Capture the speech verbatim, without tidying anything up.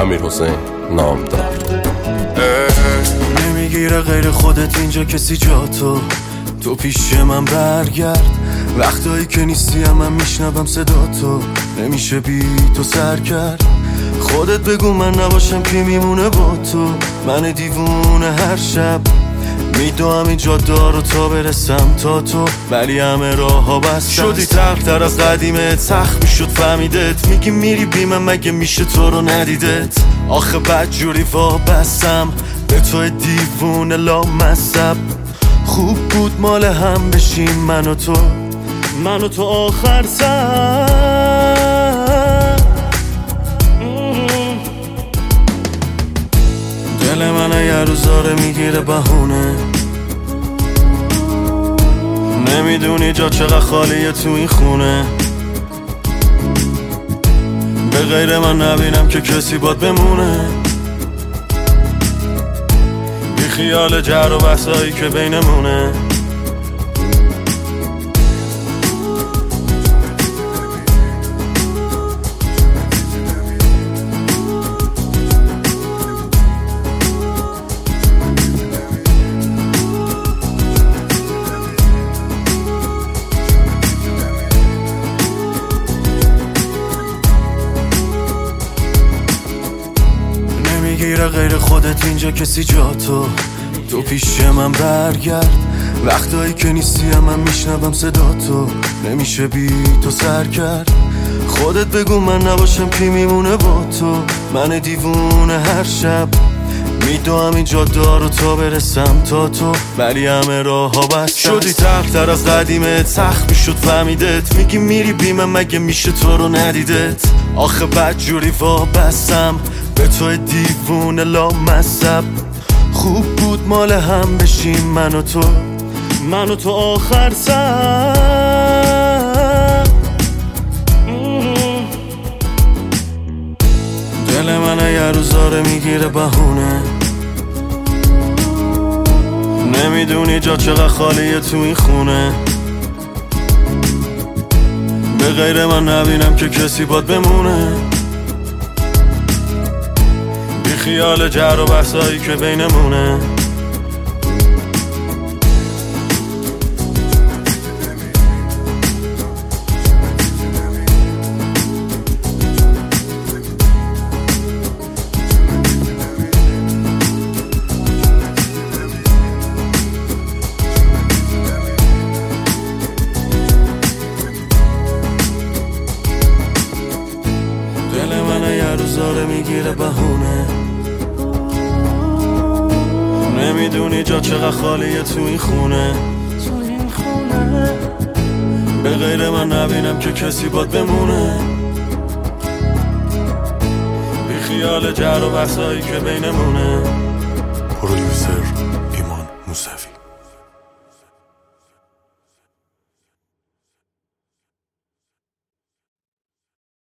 امیر حسین نامدار. نمیگیره غیر خودت اینجا کسی جا تو تو پیش من برگرد، وقتایی که نیستی هم من میشنوم صدا تو، نمیشه بی تو سر کرد. خودت بگو من نباشم کی میمونه با تو، من دیوونه هر شب میدوام این جاده رو تا برسم تا تو، ولی همه راه ها بستم. شدی تر از قدیمه، سخت میشد فهمیدت، میگی میری بی من مگه میشه تو رو ندیدت. آخه بد جوری وابستم به تو دیوونه لامصب، خوب بود مال هم بشیم من و تو، من و تو آخر سر. دل من یه روزاره میگیره بهونه، نمیدونی جا چقدر خالیه تو این خونه. به غیر من نبینم که کسی باد بمونه، بی خیال جر و بحثایی که بینمونه. نمیگیره غیر خودت اینجا کسی جا تو تو پیش من برگرد، وقتایی که نیستی هم من میشنوم صدا تو، نمیشه بی تو سر کرد. خودت بگو من نباشم کی میمونه با تو، من دیوونه هر شب میدوام این جاده رو تا برسم تا تو، ولی همه راه ها بستم. شدی تر از قدیمه، سخت میشد فهمیدت، میگی میری بی من مگه میشه تو رو ندیدت. آخه بد جوری وابستم به تو دیوونه لامصب، خوب بود مال هم بشیم من و تو، من و تو آخر سر. دل من یه روزاره میگیره بهونه، نمیدونی جا چقدر خالیه تو این خونه. به غیر من نبینم که کسی باد بمونه، بی خیال جر و بحثایی که بینمونه. دل من یه روزاره میگیره بهونه، نمیدونی جا چقدر خالیه تو این خونه. به غیر من نبینم که کسی باد بمونه، بی خیال جر و بحثایی که بینمونه. پرودیوسر ایمان موسوی.